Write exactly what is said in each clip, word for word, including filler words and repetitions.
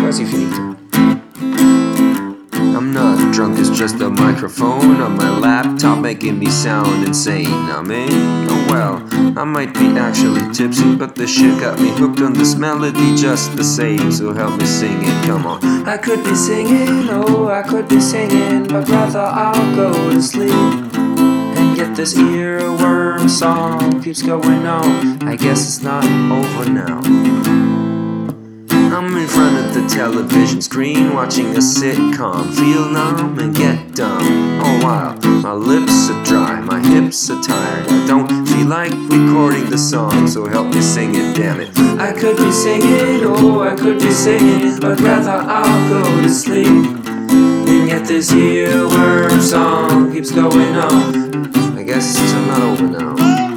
quasi finito. I'm not drunk, it's just a microphone on my laptop making me sound insane. I mean, oh well, I might be actually tipsy, but the shit got me hooked on this melody just the same. So help me sing it, come on. I could be singing, oh, I could be singing, but rather I'll go to sleep. And yet this earworm song keeps going on. I guess it's not over now. I'm in front of the television screen watching a sitcom, feel numb and get dumb. All while my lips are dry, my hips are tired. I don't feel like recording the song, so help me sing it, damn it. I could be singing, oh, I could be singing, but rather I'll go to sleep. And yet this earworm song keeps going on. I guess I'm not over now.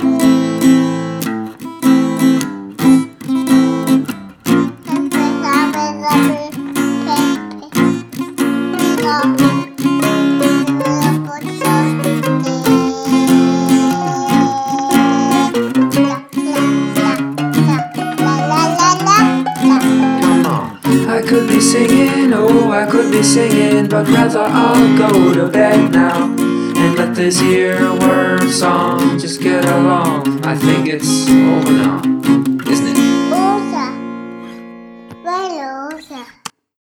I could be singing, oh, I could be singing, but rather I'll go to bed now and let this earworm song just get along. I think it's over now.